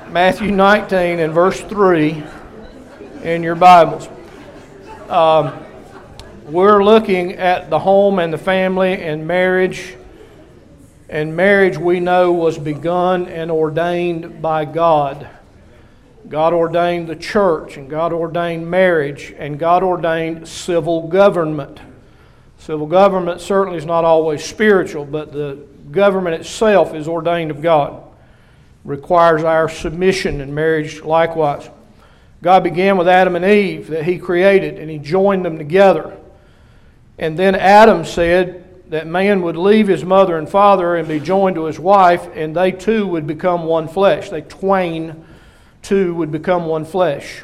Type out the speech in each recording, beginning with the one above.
Matthew 19 and verse 3 in your Bibles. We're looking at the home and the family and marriage. And marriage, we know, was begun and ordained by God. God ordained the church, and God ordained marriage, and God ordained civil government. Civil government certainly is not always spiritual, but the government itself is ordained of God. Requires our submission, and marriage likewise. God began with Adam and Eve that He created, and He joined them together. And then Adam said that man would leave his mother and father and be joined to his wife, and they two would become one flesh. They twain two would become one flesh.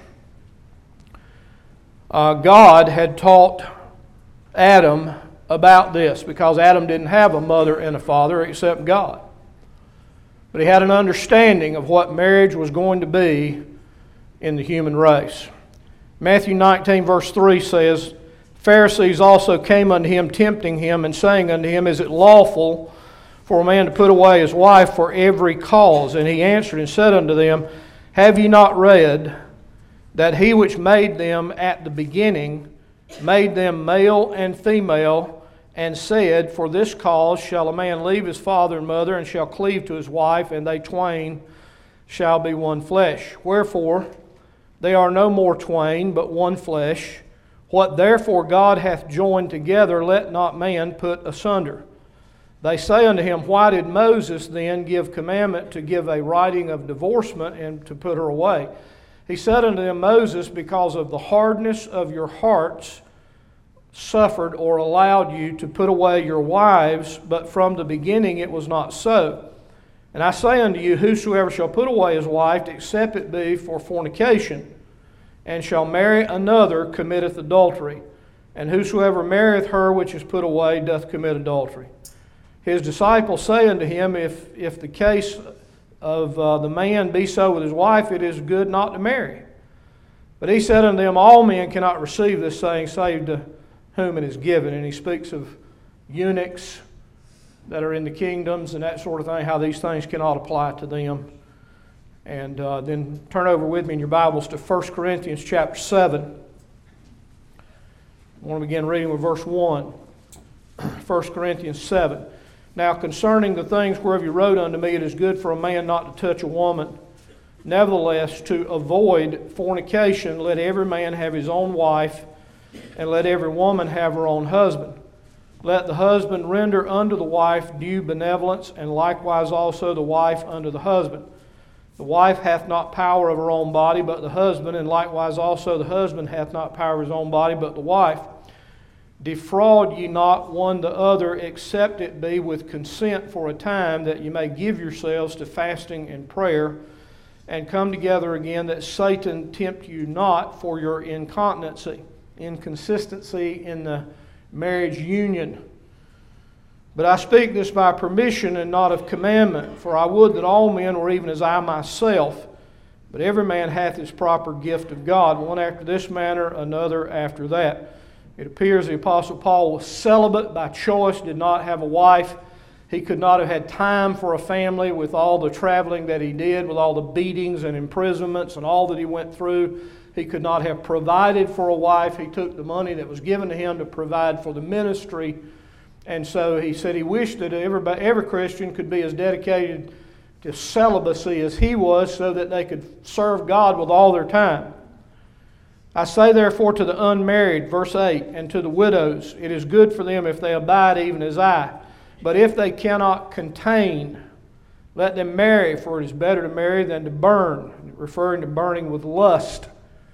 God had taught Adam about this because Adam didn't have a mother and a father except God. But he had an understanding of what marriage was going to be in the human race. Matthew 19 verse 3 says, Pharisees also came unto him, tempting him, and saying unto him, Is it lawful for a man to put away his wife for every cause? And he answered and said unto them, Have ye not read that he which made them at the beginning made them male and female, and said, For this cause shall a man leave his father and mother, and shall cleave to his wife, and they twain shall be one flesh. Wherefore they are no more twain, but one flesh. What therefore God hath joined together, let not man put asunder. They say unto him, Why did Moses then give commandment to give a writing of divorcement and to put her away? He said unto them, Moses, because of the hardness of your hearts, suffered or allowed you to put away your wives, but from the beginning it was not so. And I say unto you, whosoever shall put away his wife, except it be for fornication, and shall marry another, committeth adultery. And whosoever marrieth her which is put away doth commit adultery. His disciples say unto him, If the case of the man be so with his wife, it is good not to marry. But he said unto them, All men cannot receive this saying, save to whom it is given. And he speaks of eunuchs that are in the kingdoms and that sort of thing, how these things cannot apply to them. And then turn over with me in your Bibles to 1 Corinthians chapter 7. I want to begin reading with verse 1. 1 Corinthians 7. Now concerning the things whereof you wrote unto me, it is good for a man not to touch a woman. Nevertheless, to avoid fornication, let every man have his own wife, and let every woman have her own husband. Let the husband render unto the wife due benevolence, and likewise also the wife unto the husband. The wife hath not power of her own body, but the husband, and likewise also the husband hath not power of his own body, but the wife. Defraud ye not one the other, except it be with consent for a time, that ye may give yourselves to fasting and prayer, and come together again, that Satan tempt you not for your incontinency. Inconsistency in the marriage union. But I speak this by permission and not of commandment, for I would that all men were even as I myself. But every man hath his proper gift of God, one after this manner, another after that. It appears the Apostle Paul was celibate by choice, did not have a wife. He could not have had time for a family with all the traveling that he did, with all the beatings and imprisonments and all that he went through. He could not have provided for a wife. He took the money that was given to him to provide for the ministry. And so he said he wished that every Christian could be as dedicated to celibacy as he was, so that they could serve God with all their time. I say therefore to the unmarried, verse 8, and to the widows, it is good for them if they abide even as I. But if they cannot contain, let them marry, for it is better to marry than to burn, referring to burning with lust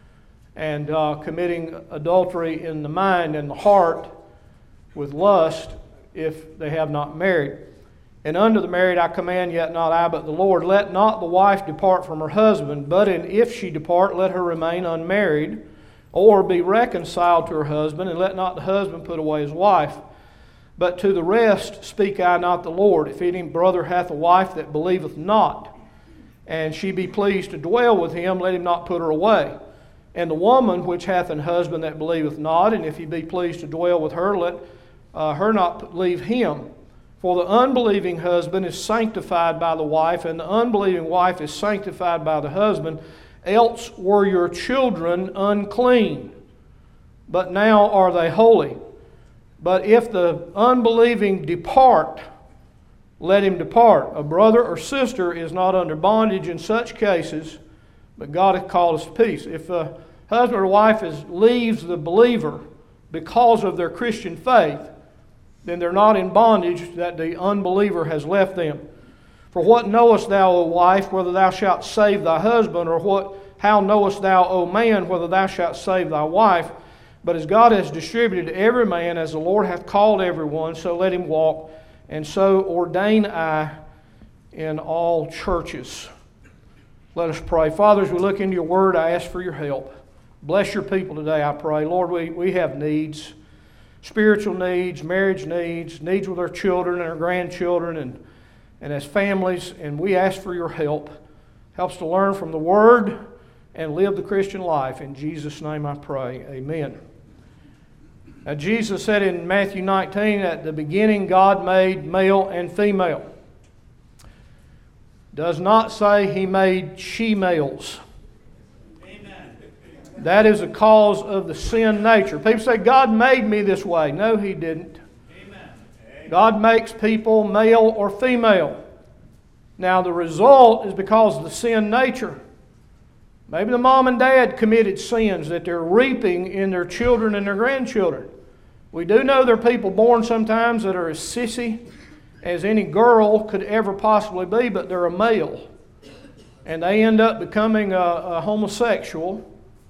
and committing adultery in the mind and the heart with lust, if they have not married. And unto the married I command, yet not I, but the Lord, let not the wife depart from her husband, but if she depart, let her remain unmarried, or be reconciled to her husband, and let not the husband put away his wife. But to the rest speak I not the Lord. If any brother hath a wife that believeth not, and she be pleased to dwell with him, let him not put her away. And the woman which hath an husband that believeth not, and if he be pleased to dwell with her, let her not leave him. For the unbelieving husband is sanctified by the wife, and the unbelieving wife is sanctified by the husband. Else were your children unclean, but now are they holy. But if the unbelieving depart, let him depart. A brother or sister is not under bondage in such cases, but God hath called us to peace. If a husband or wife leaves the believer because of their Christian faith, then they're not in bondage that the unbeliever has left them. For what knowest thou, O wife, whether thou shalt save thy husband, or how knowest thou, O man, whether thou shalt save thy wife? But as God has distributed to every man, as the Lord hath called every one, so let him walk, and so ordain I in all churches. Let us pray. Father, as we look into your word, I ask for your help. Bless your people today, I pray. Lord, we have needs, spiritual needs, marriage needs, needs with our children and our grandchildren, and as families, and we ask for your help. Help us to learn from the word and live the Christian life. In Jesus' name I pray. Amen. Now, Jesus said in Matthew 19, at the beginning God made male and female. Does not say he made she-males. Amen. That is a cause of the sin nature. People say, God made me this way. No, he didn't. Amen. God makes people male or female. Now, the result is because of the sin nature. Maybe the mom and dad committed sins that they're reaping in their children and their grandchildren. We do know there are people born sometimes that are as sissy as any girl could ever possibly be, but they're a male. And they end up becoming a homosexual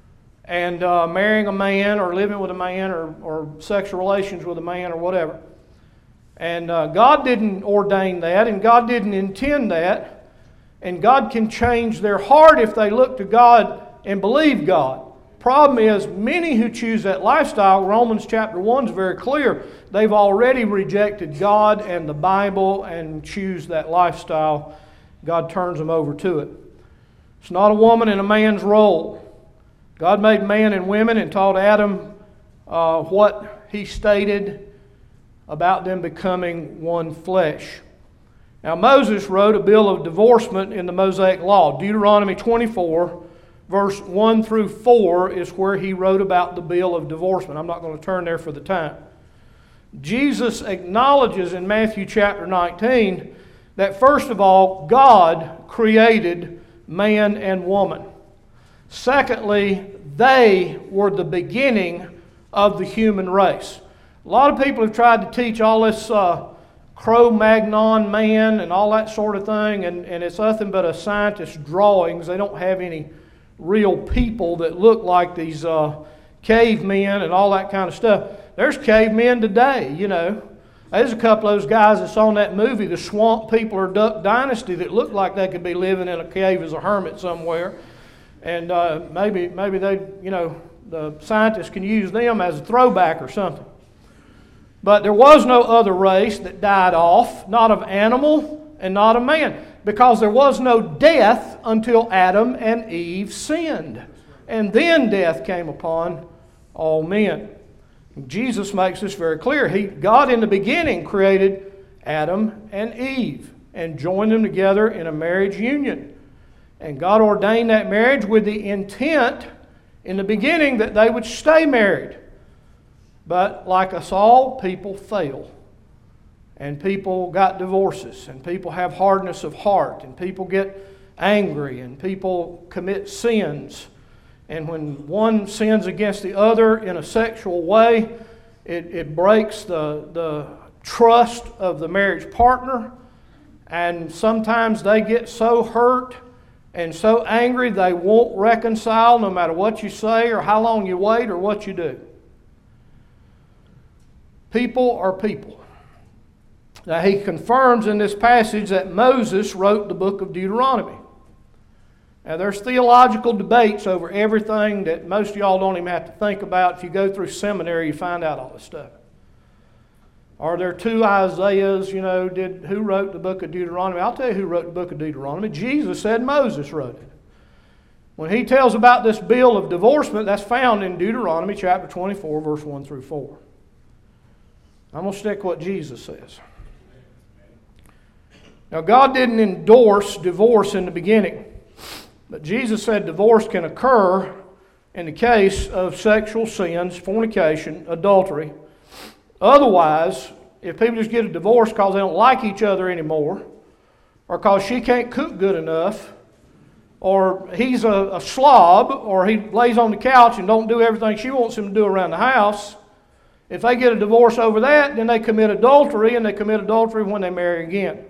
and marrying a man or living with a man or sexual relations with a man or whatever. And God didn't ordain that, and God didn't intend that. And God can change their heart if they look to God and believe God. Problem is, many who choose that lifestyle, Romans chapter 1 is very clear, they've already rejected God and the Bible and choose that lifestyle. God turns them over to it. It's not a woman and a man's role. God made man and women and taught Adam what he stated about them becoming one flesh. Now, Moses wrote a bill of divorcement in the Mosaic Law. Deuteronomy 24, verse 1 through 4 is where he wrote about the bill of divorcement. I'm not going to turn there for the time. Jesus acknowledges in Matthew chapter 19 that, first of all, God created man and woman. Secondly, they were the beginning of the human race. A lot of people have tried to teach all this Cro-Magnon man and all that sort of thing, and it's nothing but a scientist's drawings. They don't have any real people that look like these cavemen and all that kind of stuff. There's cavemen today, you know. There's a couple of those guys that's on that movie, The Swamp People or Duck Dynasty, that look like they could be living in a cave as a hermit somewhere. And maybe they, you know, the scientists can use them as a throwback or something. But there was no other race that died off, not of animal and not of man, because there was no death until Adam and Eve sinned. And then death came upon all men. Jesus makes this very clear. God in the beginning created Adam and Eve and joined them together in a marriage union. And God ordained that marriage with the intent in the beginning that they would stay married. But like us all, people fail. And people got divorces. And people have hardness of heart. And people get angry. And people commit sins. And when one sins against the other in a sexual way, it breaks the trust of the marriage partner. And sometimes they get so hurt and so angry they won't reconcile no matter what you say or how long you wait or what you do. People are people. Now, he confirms in this passage that Moses wrote the book of Deuteronomy. Now, there's theological debates over everything that most of y'all don't even have to think about. If you go through seminary, you find out all this stuff. Are there two Isaiahs, you know, who wrote the book of Deuteronomy? I'll tell you who wrote the book of Deuteronomy. Jesus said Moses wrote it. When he tells about this bill of divorcement, that's found in Deuteronomy chapter 24, verse 1 through 4. I'm going to stick what Jesus says. Now, God didn't endorse divorce in the beginning, but Jesus said divorce can occur in the case of sexual sins, fornication, adultery. Otherwise, if people just get a divorce because they don't like each other anymore, or because she can't cook good enough, or he's a slob, or he lays on the couch and don't do everything she wants him to do around the house, if they get a divorce over that, then they commit adultery, and they commit adultery when they marry again.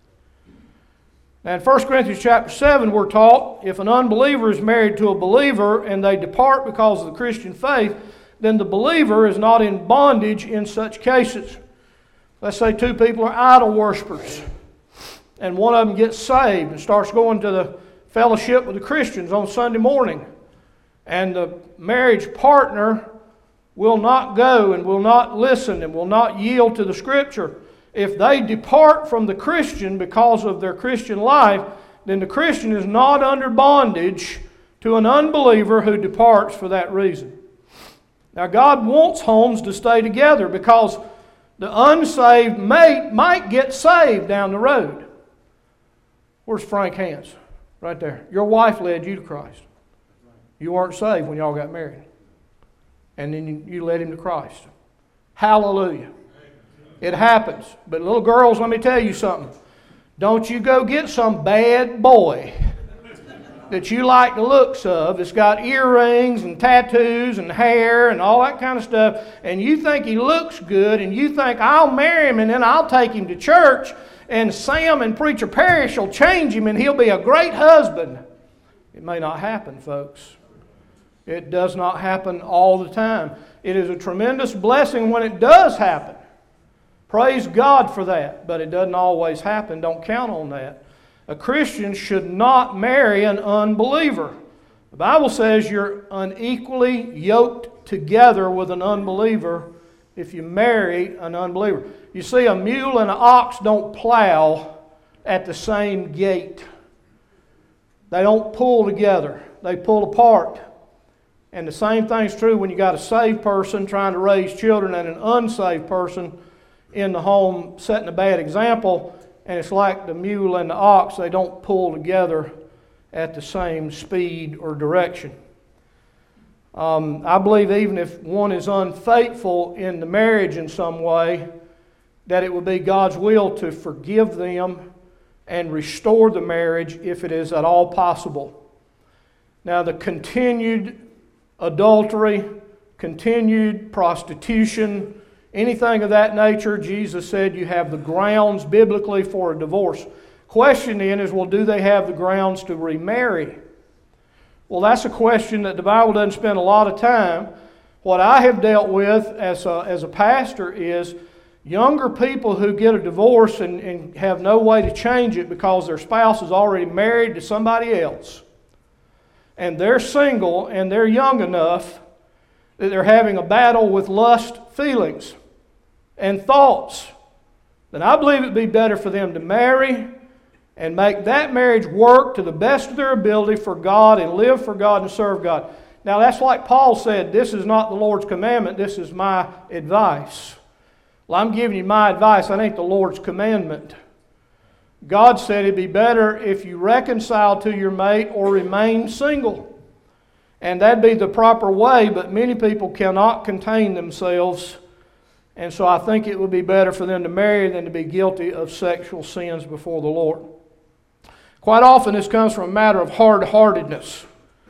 Now in 1 Corinthians chapter 7, we're taught if an unbeliever is married to a believer and they depart because of the Christian faith, then the believer is not in bondage in such cases. Let's say two people are idol worshipers, and one of them gets saved and starts going to the fellowship with the Christians on Sunday morning, and the marriage partner will not go and will not listen and will not yield to the Scripture. If they depart from the Christian because of their Christian life, then the Christian is not under bondage to an unbeliever who departs for that reason. Now God wants homes to stay together because the unsaved might get saved down the road. Where's Frank Hans? Right there. Your wife led you to Christ. You weren't saved when y'all got married. And then you led him to Christ. Hallelujah. It happens. But little girls, let me tell you something. Don't you go get some bad boy that you like the looks of, that's got earrings and tattoos and hair and all that kind of stuff, and you think he looks good, and you think, I'll marry him and then I'll take him to church, and Sam and Preacher Parrish will change him and he'll be a great husband. It may not happen, folks. It does not happen all the time. It is a tremendous blessing when it does happen. Praise God for that, but it doesn't always happen. Don't count on that. A Christian should not marry an unbeliever. The Bible says you're unequally yoked together with an unbeliever if you marry an unbeliever. You see, a mule and an ox don't plow at the same gait. They don't pull together. They pull apart. And the same thing's true when you got a saved person trying to raise children and an unsaved person in the home setting a bad example, and it's like the mule and the ox, they don't pull together at the same speed or direction. I believe even if one is unfaithful in the marriage in some way, that it would be God's will to forgive them and restore the marriage if it is at all possible. Now the continued adultery, continued prostitution, anything of that nature, Jesus said you have the grounds biblically for a divorce. Question then is, well, do they have the grounds to remarry? Well, that's a question that the Bible doesn't spend a lot of time. What I have dealt with as a pastor is younger people who get a divorce and have no way to change it because their spouse is already married to somebody else. And they're single and they're young enough that they're having a battle with lust feelings and thoughts. Then I believe it would be better for them to marry and make that marriage work to the best of their ability for God and live for God and serve God. Now that's like Paul said, this is not the Lord's commandment, this is my advice. Well, I'm giving you my advice, that ain't the Lord's commandment. God said it'd be better if you reconcile to your mate or remain single. And that'd be the proper way, but many people cannot contain themselves. And so I think it would be better for them to marry than to be guilty of sexual sins before the Lord. Quite often this comes from a matter of hard-heartedness.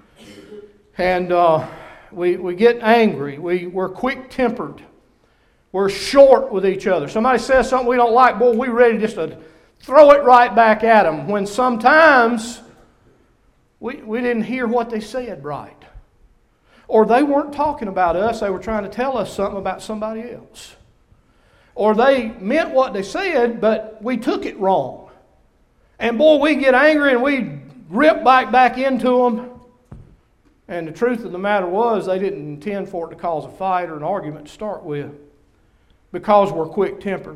And we get angry. We're quick-tempered. We're short with each other. Somebody says something we don't like, boy, we're ready just to throw it right back at them. When sometimes we didn't hear what they said right. Or they weren't talking about us, they were trying to tell us something about somebody else. Or they meant what they said, but we took it wrong. And boy, we get angry and we rip back into them. And the truth of the matter was, they didn't intend for it to cause a fight or an argument to start with, because we're quick-tempered.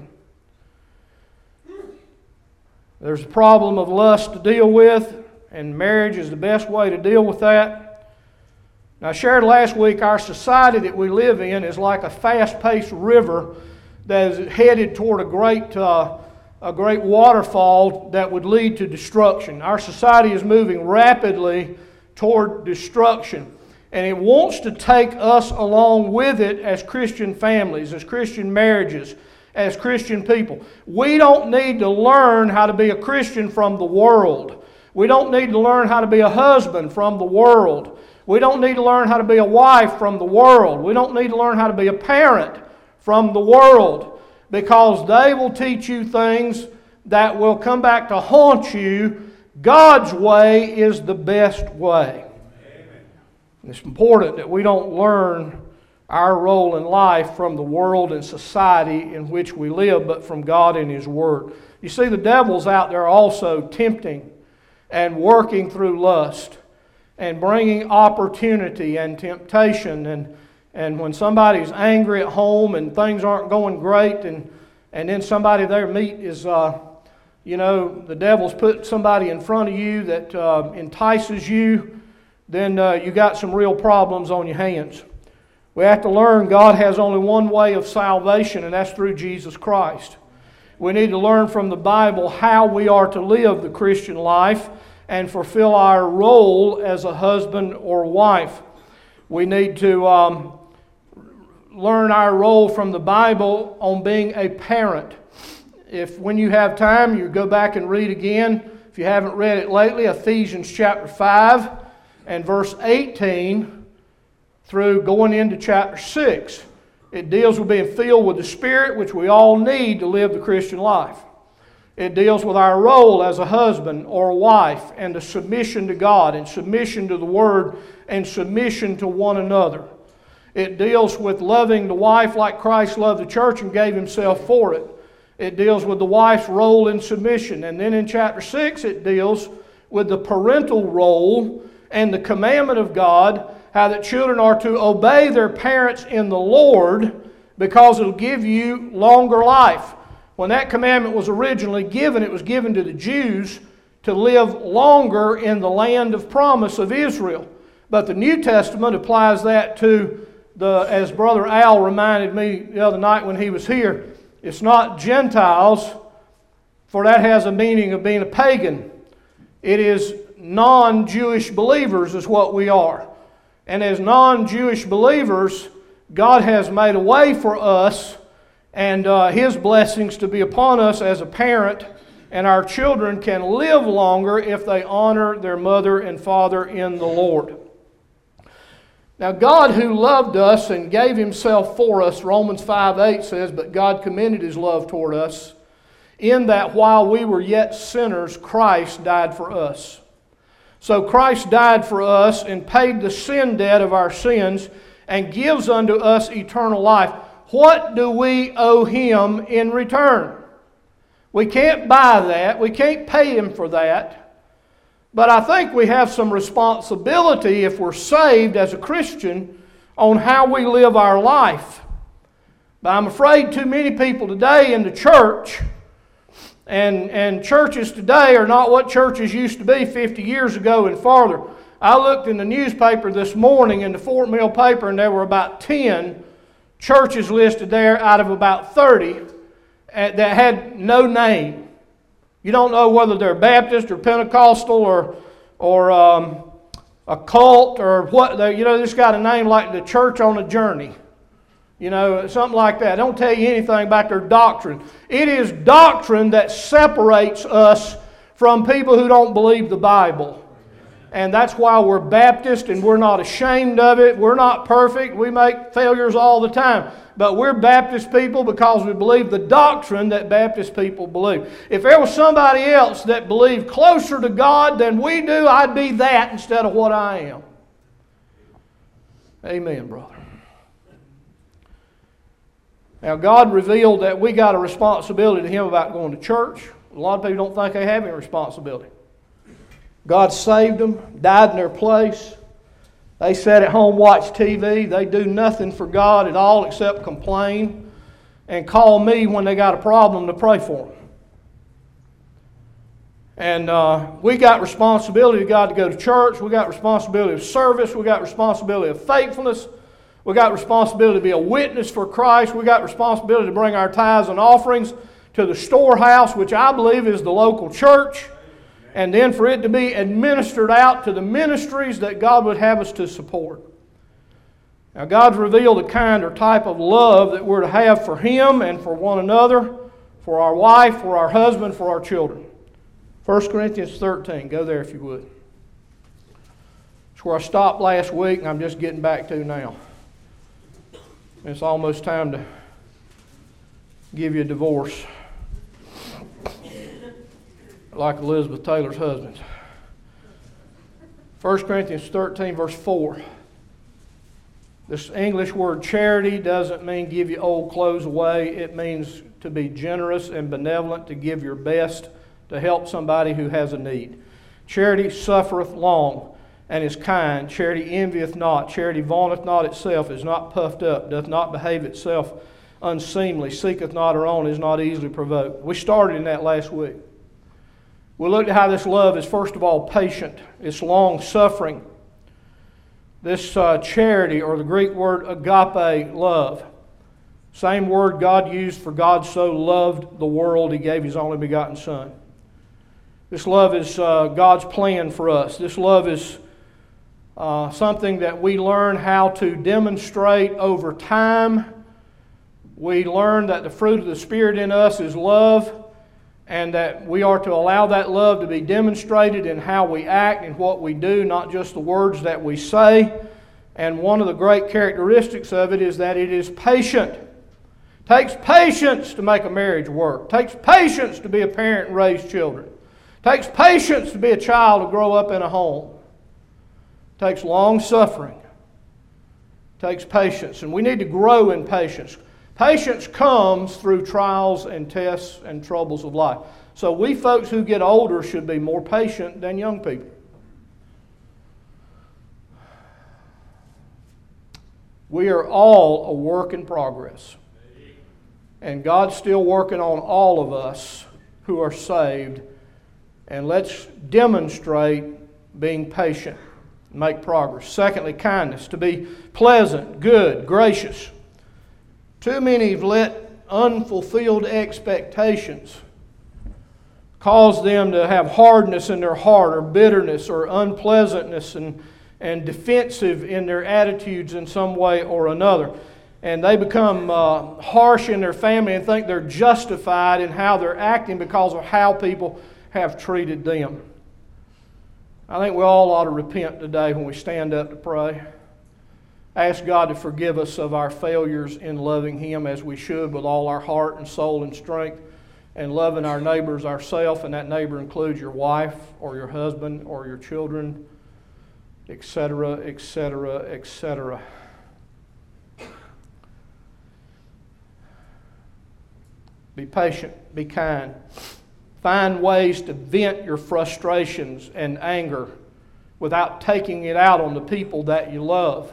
There's a problem of lust to deal with, and marriage is the best way to deal with that. Now, I shared last week, our society that we live in is like a fast-paced river that is headed toward a great a great waterfall that would lead to destruction. Our society is moving rapidly toward destruction. And it wants to take us along with it as Christian families, as Christian marriages, as Christian people. We don't need to learn how to be a Christian from the world. We don't need to learn how to be a husband from the world. We don't need to learn how to be a wife from the world. We don't need to learn how to be a parent from the world, because they will teach you things that will come back to haunt you. God's way is the best way. It's important that we don't learn our role in life from the world and society in which we live, but from God and His Word. You see, the devil's out there also tempting and working through lust and bringing opportunity and temptation. And when somebody's angry at home and things aren't going great, and then somebody there meet is, the devil's put somebody in front of you that entices you, then you got some real problems on your hands. We have to learn God has only one way of salvation, and that's through Jesus Christ. We need to learn from the Bible how we are to live the Christian life and fulfill our role as a husband or wife. We need to learn our role from the Bible on being a parent. If when you have time, you go back and read again. If you haven't read it lately, Ephesians chapter 5 and verse 18 through going into chapter 6. It deals with being filled with the Spirit, which we all need to live the Christian life. It deals with our role as a husband or a wife, and the submission to God, and submission to the Word, and submission to one another. It deals with loving the wife like Christ loved the church and gave Himself for it. It deals with the wife's role in submission. And then in chapter 6 it deals with the parental role and the commandment of God, how that children are to obey their parents in the Lord, because it'll give you longer life. When that commandment was originally given, it was given to the Jews to live longer in the land of promise of Israel. But the New Testament applies that to as Brother Al reminded me the other night when he was here, it's not Gentiles, for that has a meaning of being a pagan. It is non-Jewish believers is what we are. And as non-Jewish believers, God has made a way for us and His blessings to be upon us as a parent, and our children can live longer if they honor their mother and father in the Lord. Now God, who loved us and gave Himself for us, Romans 5:8 says, "But God commended His love toward us, in that while we were yet sinners, Christ died for us." So Christ died for us and paid the sin debt of our sins and gives unto us eternal life. What do we owe Him in return? We can't buy that. We can't pay Him for that. But I think we have some responsibility, if we're saved as a Christian, on how we live our life. But I'm afraid too many people today in the church, and churches today are not what churches used to be 50 years ago and farther. I looked in the newspaper this morning, in the Fort Mill paper, and there were about 10 churches listed there out of about 30 that had no name. You don't know whether they're Baptist or Pentecostal or a cult or what. They just got a name like the Church on a Journey. Something like that. They don't tell you anything about their doctrine. It is doctrine that separates us from people who don't believe the Bible. And that's why we're Baptist, and we're not ashamed of it. We're not perfect. We make failures all the time. But we're Baptist people because we believe the doctrine that Baptist people believe. If there was somebody else that believed closer to God than we do, I'd be that instead of what I am. Amen, brother. Now, God revealed that we got a responsibility to Him about going to church. A lot of people don't think they have any responsibility. God saved them, died in their place. They sat at home, watch TV. They do nothing for God at all except complain and call me when they got a problem to pray for them. And we got responsibility to God to go to church. We got responsibility of service. We got responsibility of faithfulness. We got responsibility to be a witness for Christ. We got responsibility to bring our tithes and offerings to the storehouse, which I believe is the local church, and then for it to be administered out to the ministries that God would have us to support. Now, God's revealed a kind or type of love that we're to have for Him and for one another, for our wife, for our husband, for our children. 1 Corinthians 13. Go there if you would. It's where I stopped last week and I'm just getting back to now. It's almost time to give you a divorce, like Elizabeth Taylor's husband. 1 Corinthians 13, verse 4. This English word charity doesn't mean give your old clothes away. It means to be generous and benevolent, to give your best to help somebody who has a need. Charity suffereth long and is kind. Charity envieth not. Charity vaunteth not itself, is not puffed up, doth not behave itself unseemly, seeketh not her own, is not easily provoked. We started in that last week. We looked at how this love is, first of all, patient. It's long-suffering. This charity, or the Greek word agape, love. Same word God used for God so loved the world, He gave His only begotten Son. This love is God's plan for us. This love is something that we learn how to demonstrate over time. We learn that the fruit of the Spirit in us is love, and that we are to allow that love to be demonstrated in how we act and what we do, not just the words that we say. And one of the great characteristics of it is that it is patient. It takes patience to make a marriage work. It takes patience to be a parent and raise children. It takes patience to be a child to grow up in a home. It takes long suffering. It takes patience. And we need to grow in patience. Patience comes through trials and tests and troubles of life. So we folks who get older should be more patient than young people. We are all a work in progress. And God's still working on all of us who are saved. And let's demonstrate being patient and make progress. Secondly, kindness. To be pleasant, good, gracious. Too many have let unfulfilled expectations cause them to have hardness in their heart, or bitterness, or unpleasantness, and defensive in their attitudes in some way or another. And they become harsh in their family and think they're justified in how they're acting because of how people have treated them. I think we all ought to repent today when we stand up to pray. Ask God to forgive us of our failures in loving Him as we should with all our heart and soul and strength, and loving our neighbors ourselves, and that neighbor includes your wife or your husband or your children, etc., etc., etc. Be patient, be kind. Find ways to vent your frustrations and anger without taking it out on the people that you love.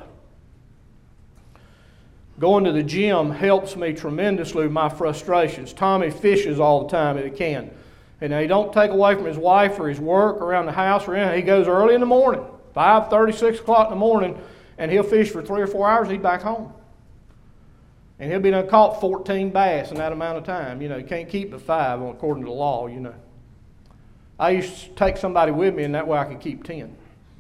Going to the gym helps me tremendously with my frustrations. Tommy fishes all the time if he can. And he don't take away from his wife or his work around the house or anything. He goes early in the morning, 5:30, 6 o'clock in the morning, and he'll fish for 3 or 4 hours, he's back home. And he'll be done caught 14 bass in that amount of time. You know, you can't keep the 5 according to the law, you know. I used to take somebody with me, and that way I could keep 10.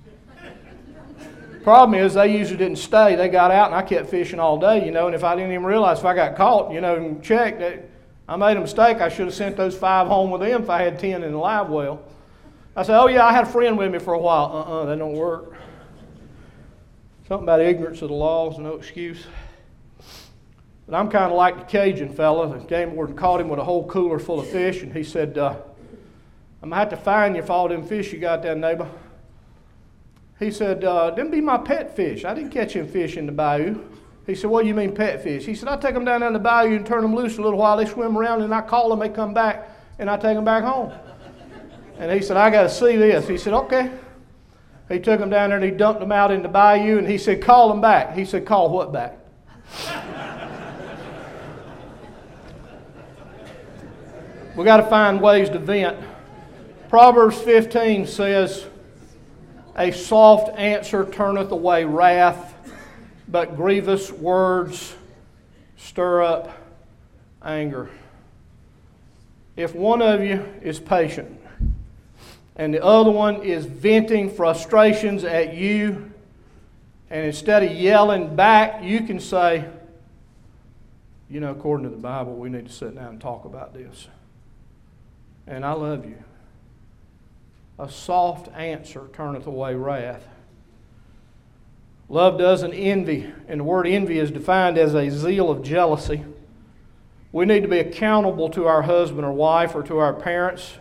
Problem is, they usually didn't stay. They got out, and I kept fishing all day, you know, and if I didn't even realize if I got caught, you know, and checked, that I made a mistake. I should have sent those 5 home with them if I had 10 in the live well. I said, oh, yeah, I had a friend with me for a while. That don't work. Something about ignorance of the law is no excuse. But I'm kind of like the Cajun fella. The game warden caught him with a whole cooler full of fish, and he said, I'm going to have to fine you for all them fish you got there, neighbor. He said, them be my pet fish. I didn't catch them fish in the bayou. He said, what do you mean pet fish? He said, I take them down in the bayou and turn them loose a little while. They swim around, and I call them, they come back, and I take them back home. And he said, I got to see this. He said, okay. He took them down there, and he dumped them out in the bayou, and he said, call them back. He said, call what back? We got to find ways to vent. Proverbs 15 says, a soft answer turneth away wrath, but grievous words stir up anger. if one of you is patient and the other one is venting frustrations at you, and instead of yelling back, you can say, you know, according to the Bible, we need to sit down and talk about this. And I love you. A soft answer turneth away wrath. Love doesn't envy, and the word envy is defined as a zeal of jealousy. We need to be accountable to our husband or wife or to our parents.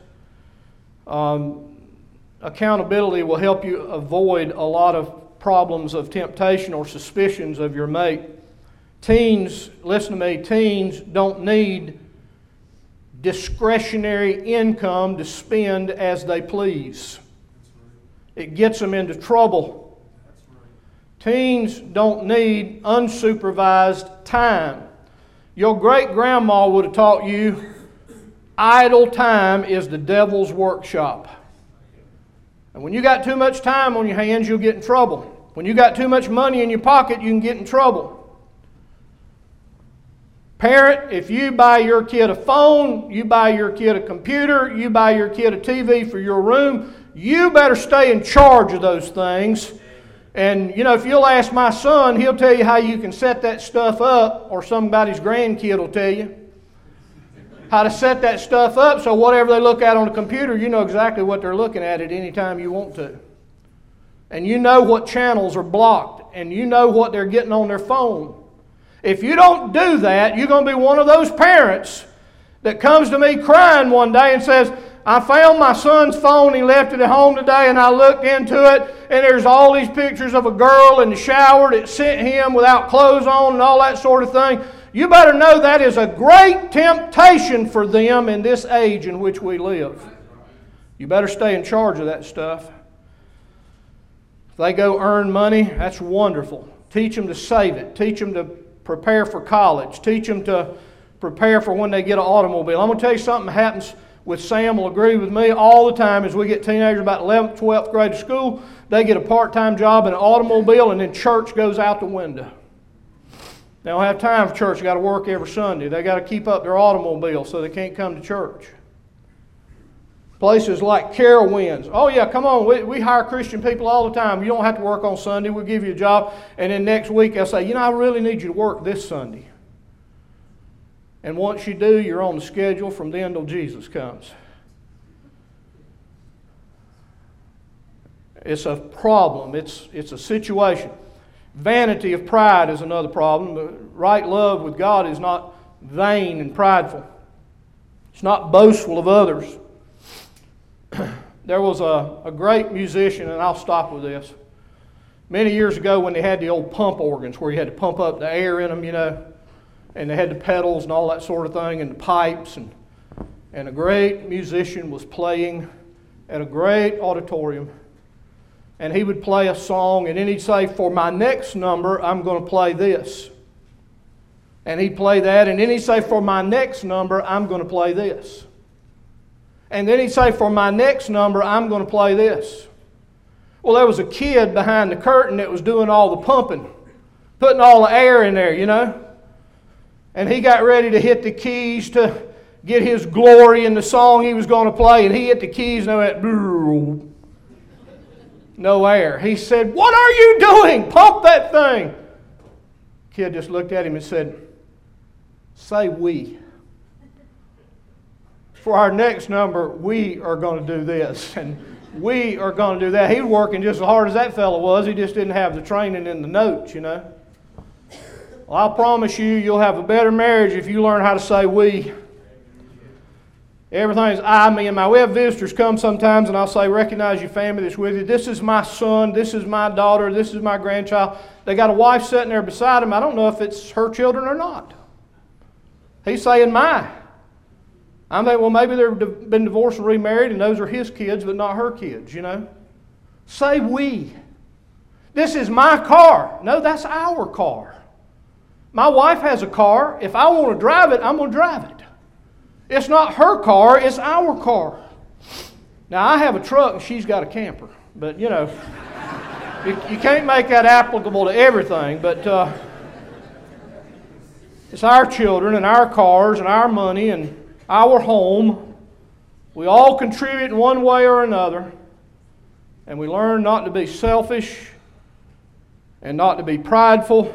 Accountability will help you avoid a lot of problems of temptation or suspicions of your mate. Teens, listen to me, teens don't need discretionary income to spend as they please. It gets them into trouble. Teens don't need unsupervised time. Your great-grandma would have taught you idle time is the devil's workshop. And when you got too much time on your hands, you'll get in trouble. When you got too much money in your pocket, you can get in trouble. Parent, if you buy your kid a phone, you buy your kid a computer, you buy your kid a TV for your room, you better stay in charge of those things. And, you know, if you'll ask my son, he'll tell you how you can set that stuff up, or somebody's grandkid will tell you how to set that stuff up so whatever they look at on the computer, you know exactly what they're looking at any time you want to. And you know what channels are blocked, and you know what they're getting on their phone. If you don't do that, you're going to be one of those parents that comes to me crying one day and says, I found my son's phone, he left it at home today, and I looked into it, and there's all these pictures of a girl in the shower that sent him without clothes on and all that sort of thing. You better know that is a great temptation for them in this age in which we live. You better stay in charge of that stuff. If they go earn money, that's wonderful. Teach them to save it. Teach them to prepare for college. Teach them to prepare for when they get an automobile. I'm going to tell you something that happens with Sam will agree with me all the time as we get teenagers about 11th, 12th grade of school. They get a part-time job in an automobile, and then church goes out the window. They don't have time for church. They got to work every Sunday. They got to keep up their automobile so they can't come to church. Places like Carowinds. Oh yeah, come on. We hire Christian people all the time. You don't have to work on Sunday. We'll give you a job. And then next week they'll say, you know, I really need you to work this Sunday. And once you do, you're on the schedule from then till Jesus comes. It's a problem. It's a situation. Vanity of pride is another problem. The right love with God is not vain and prideful. It's not boastful of others. There was a great musician, and I'll stop with this. Many years ago when they had the old pump organs where you had to pump up the air in them, you know, and they had the pedals and all that sort of thing and the pipes, and a great musician was playing at a great auditorium, and he would play a song, and then he'd say, for my next number, I'm going to play this. And he'd play that, and then he'd say, for my next number, I'm going to play this. And then he'd say, for my next number, I'm going to play this. Well, there was a kid behind the curtain that was doing all the pumping, putting all the air in there, you know. And he got ready to hit the keys to get his glory in the song he was going to play, and he hit the keys and it went, no air. He said, what are you doing? Pump that thing. The kid just looked at him and said, say we. For our next number, we are going to do this, and we are going to do that. He was working just as hard as that fellow was. He just didn't have the training in the notes, you know. Well, I'll promise you, you'll have a better marriage if you learn how to say we. Everything's I, me, and my. We have visitors come sometimes, and I'll say, recognize your family that's with you. This is my son. This is my daughter. This is my grandchild. They got a wife sitting there beside him. I don't know if it's her children or not. He's saying my. I'm thinking, well, maybe they've been divorced and remarried, and those are his kids, but not her kids, you know. Say we. This is my car. No, that's our car. My wife has a car. If I want to drive it, I'm going to drive it. It's not her car, it's our car. Now, I have a truck and she's got a camper. But, you know, you can't make that applicable to everything. But it's our children and our cars and our money and our home. We all contribute in one way or another. And we learn not to be selfish and not to be prideful.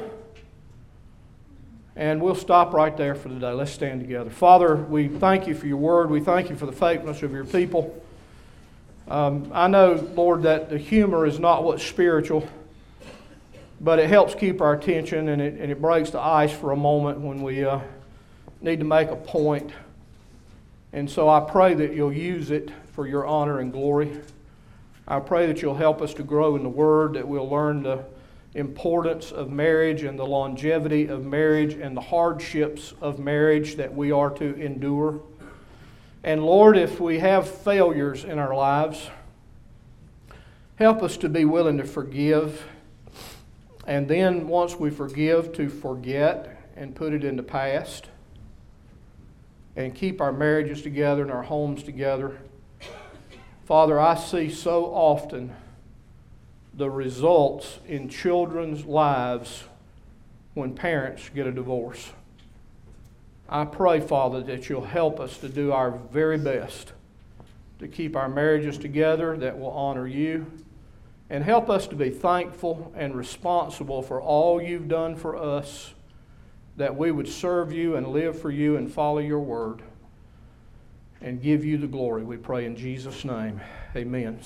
And we'll stop right there for today. Let's stand together. Father, we thank you for your word. We thank you for the faithfulness of your people. I know, Lord, that the humor is not what's spiritual, but it helps keep our attention, and it breaks the ice for a moment when we need to make a point. And so I pray that you'll use it for your honor and glory. I pray that you'll help us to grow in the Word, that we'll learn the importance of marriage and the longevity of marriage and the hardships of marriage that we are to endure. And Lord, if we have failures in our lives, help us to be willing to forgive. And then once we forgive, to forget and put it in the past. And keep our marriages together and our homes together. Father, I see so often the results in children's lives when parents get a divorce. I pray, Father, that you'll help us to do our very best to keep our marriages together that will honor you, and help us to be thankful and responsible for all you've done for us, that we would serve you and live for you and follow your word and give you the glory. We pray in Jesus' name. Amen.